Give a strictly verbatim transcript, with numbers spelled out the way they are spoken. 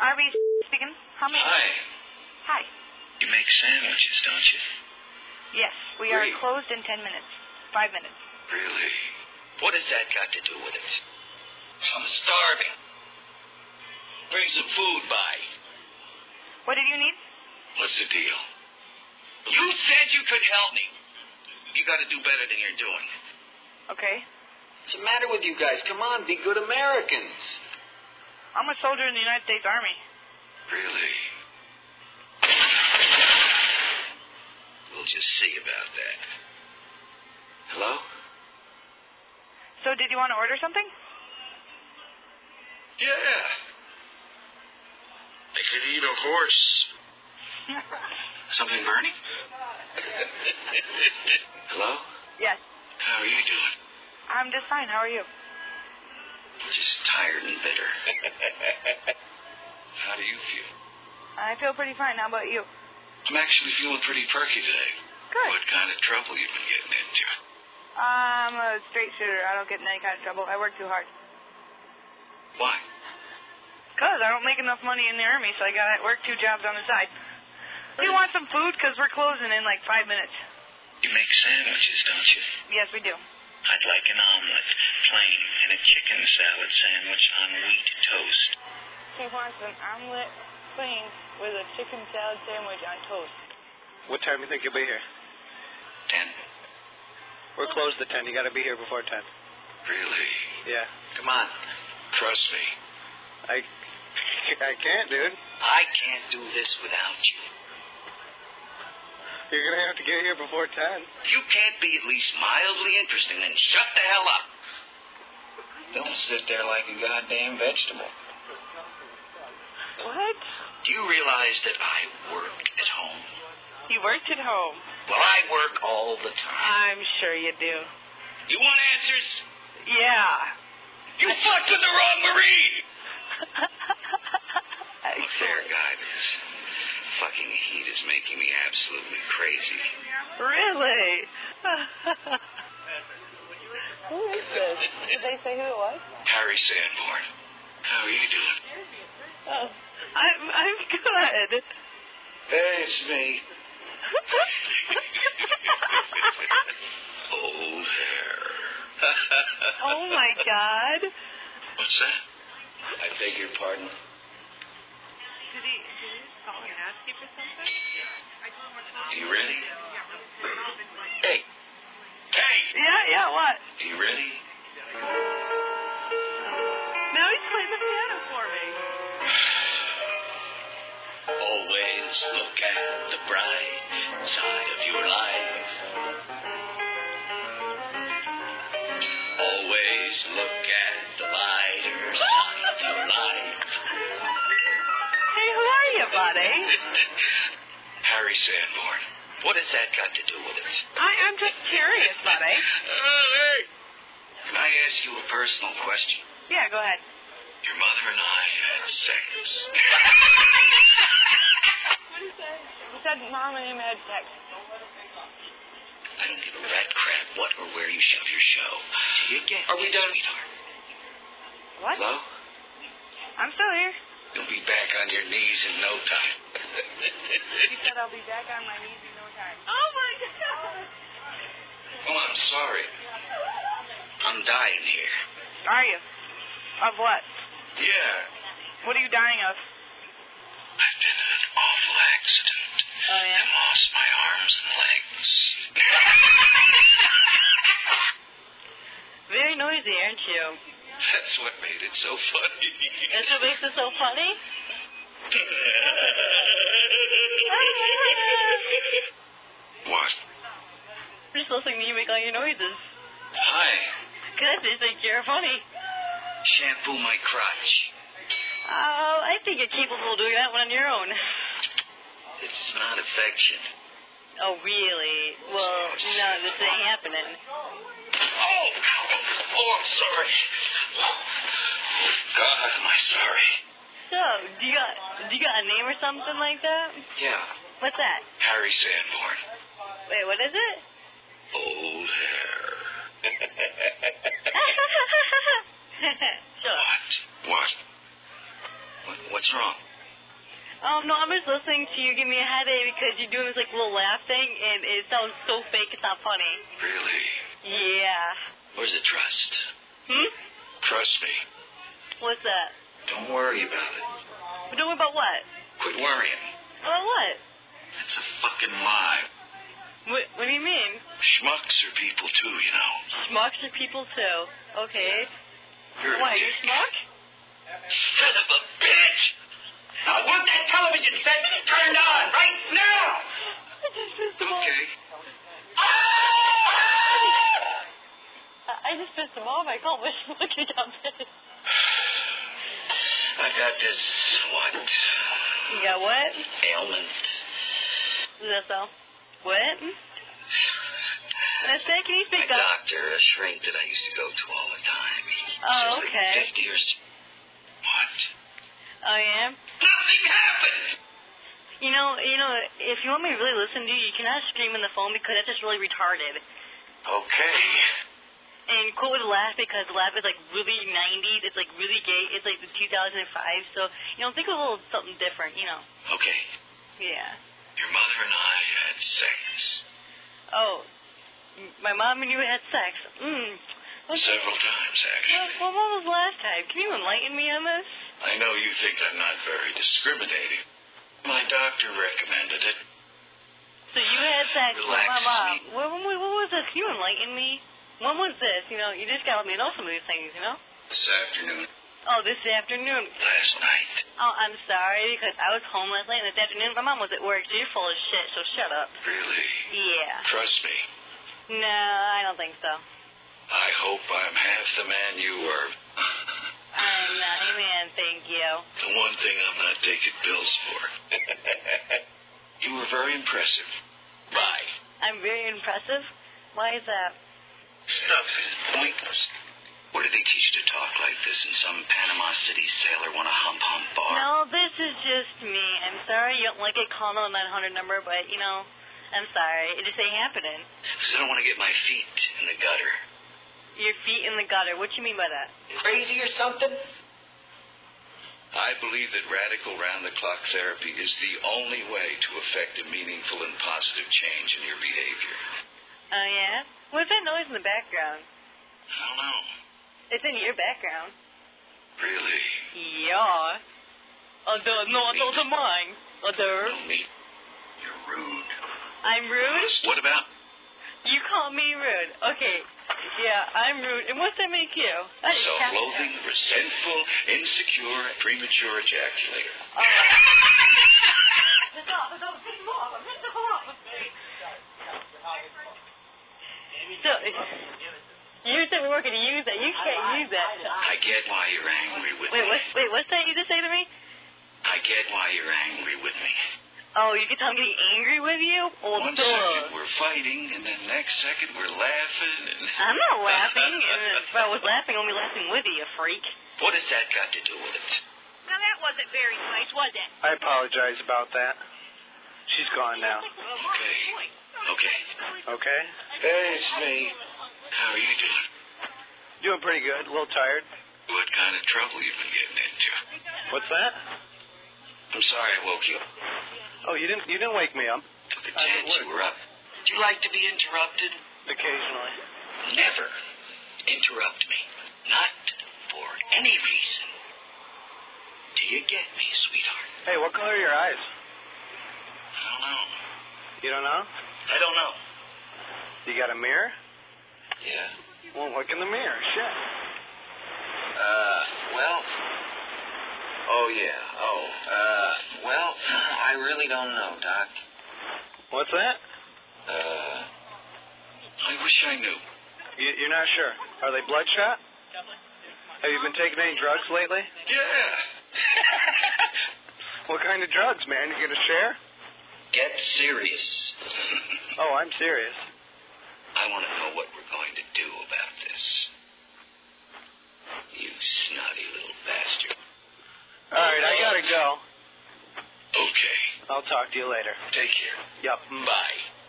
Arby's speaking. How may I? Hi. Hi. You make sandwiches, don't you? Yes, we are Really? closed in ten minutes. Five minutes. Really? What has that got to do with it? I'm starving. Bring some food by. What did you need? What's the deal? You said you could help me. You got to do better than you're doing. Okay. What's the matter with you guys? Come on, be good Americans. I'm a soldier in the United States Army. Really? We'll just see about that. Hello? So did you want to order something? Yeah. I could eat a horse. Something burning? Hello? Yes. How are you doing? I'm just fine. How are you? Just tired and bitter. How do you feel? I feel pretty fine. How about you? I'm actually feeling pretty perky today. Good. What kind of trouble you been getting into? I'm a straight shooter. I don't get in any kind of trouble. I work too hard. Why? Because I don't make enough money in the Army, so I got to work two jobs on the side. Do you want some food? Because we're closing in like five minutes. You make sandwiches, don't you? Yes, we do. I'd like an omelet, plain, and a chicken salad sandwich on wheat toast. She wants an omelet plain with a chicken salad sandwich on toast. What time do you think you'll be here? Ten. We're closed at ten. You got to be here before ten. Really? Yeah. Come on. Trust me. I, I can't, dude. I can't do this without you. You're gonna have to get here before ten. If you can't be at least mildly interesting, then shut the hell up. Don't sit there like a goddamn vegetable. What? Do you realize that I work at home? You worked at home. Well, I work all the time. I'm sure you do. You want answers? Yeah. You fucked with the wrong Marine! I Look there, guy. This fucking heat is making me absolutely crazy. Really? Who is this? Did they say who it was? Harry Sanborn. How are you doing? Oh, I'm I'm good. Hey, it's me. Old hair. Oh my God. What's that? I beg your pardon? Did he did he just call and ask you for something? Are you ready? Hey. Hey! Yeah, yeah, what? Are you ready? Now he's playing the piano for me. Always look at the bright side of your life. Always look at the lighter side of your life. Hey, who are you, buddy? Harry Sanborn. What has that got to do with it? I, I'm just curious, buddy. Oh, hey. Can I ask you a personal question? Yeah, go ahead. Your mother and I had sex. What did he say? He said Mom and him had sex. I don't give a rat crap what or where you shove your show. See you again. Are we done? Sweetheart. What? Hello? I'm still here. You'll be back on your knees in no time. He said I'll be back on my knees in no time. Oh, my God. Oh, I'm sorry. I'm dying here. Are you? Of what? Yeah. What are you dying of? I've been in an awful accident. Oh, yeah? And lost my arms and legs. Very noisy, aren't you? That's what made it so funny. That's what makes it so funny? What? I'm just listening to you make all your noises. Hi. Because they think you're funny. Shampoo my crotch. Oh, I think you're capable of doing that one on your own. It's not affection. Oh, really? Well, no, this ain't happening. Oh! Oh, I'm sorry. Oh, God, am I sorry. So, do you got do you got a name or something like that? Yeah. What's that? Harry Sanborn. Wait, what is it? Old hair. Sure. What? What? What? What's wrong? Um, no, I'm just listening to you give me a headache because you're doing this, like, little laugh thing, and it sounds so fake, it's not funny. Really? Yeah. Where's the trust? Hmm? Trust me. What's that? Don't worry about it. Don't worry about what? Quit worrying. About what? It's a fucking lie. What, what do you mean? Schmucks are people too, you know. Schmucks are people, too. Okay. You're Why, a you dick. schmuck? Son of a bitch! I want that television set turned on right now! I just pissed him off. Okay. I, I just pissed him off. I called him a schmuck. He got pissed. I got this, what? You got what? Ailment. Is that so? What? That's it? Can you speak My up? doctor, a shrink that I used to go to all the time. He Oh, says that okay. fifty or so. What? Oh, yeah? Nothing happened! You know, you know, if you want me to really listen to you, you cannot scream in the phone because that's just really retarded. Okay. And quote with laugh because laugh is like really nineties. It's like really gay. It's like the two thousand five. So, you know, think of a little something different, you know. Okay. Yeah. Your mother and I had sex. Oh, my mom and you had sex. Mm. What's- Several times, actually. Well, what was the last time? Can you enlighten me on this? I know you think I'm not very discriminating. My doctor recommended it. So you had sex with my Relax, mom. sweet. What, what, what was this? Can you enlighten me? When was this? You know, you just gotta let me know some of these things, you know? This afternoon. Oh, this afternoon. Last night. Oh, I'm sorry, because I was home last night, and this afternoon my mom was at work, so you're full of shit, so shut up. Really? Yeah. Trust me. No, I don't think so. I hope I'm half the man you were. I'm not a man, thank you. The one thing I'm not taking pills for. You were very impressive. Bye. I'm very impressive? Why is that? Stuff is pointless. What did they teach you to talk like this in some Panama City sailor want a hump hump bar? No, this is just me. I'm sorry you don't like it, call the nine hundred number, but, you know, I'm sorry. It just ain't happening. Because I don't want to get my feet in the gutter. Your feet in the gutter. What you mean by that? Crazy or something? I believe that radical round-the-clock therapy is the only way to effect a meaningful and positive change in your behavior. Oh, yeah? What's that noise in the background? I don't know. It's in your background. Really? Yeah. Other, no, those are mine. Other. No me. You're rude. I'm rude? What about? You call me rude. Okay. Yeah, I'm rude. And what's that make you? That is Self-loathing, resentful, insecure, premature ejaculator. Oh. Stop, stop, piss him off. Piss him off. So, you said we weren't going to use that. You can't use that. I get why you're angry with Wait, me. what, wait, what's that you just say to me? I get why you're angry with me. Oh, you can tell I'm getting angry with you? Oh, One duh. second we're fighting, and then next second we're laughing. And... I'm not laughing. If I was laughing, I'd be laughing with you, you freak. What has that got to do with it? Now, that wasn't very nice, was it? I apologize about that. She's gone now. Okay. Okay. Okay? Hey, it's me. How are you doing? Doing pretty good. A little tired. What kind of trouble you been getting into? What's that? I'm sorry I woke you up. Oh, you didn't you didn't wake me up. Took a I chance didn't you were up. Do you like to be interrupted? Occasionally. Never interrupt me. Not for any reason. Do you get me, sweetheart? Hey, what color are your eyes? I don't know. You don't know? I don't know. You got a mirror? Yeah. Well, look in the mirror. Shit. Uh, well. Oh, yeah. Oh, uh, well, I really don't know, Doc. What's that? Uh, I wish I knew. You, you're not sure. Are they bloodshot? Have you been taking any drugs lately? Yeah. What kind of drugs, man? You gonna share? Get serious. Oh, I'm serious. I want to know what we're going to do about this. You snotty little bastard. All right, I gotta go. Okay. I'll talk to you later. Take care. Yep. Bye.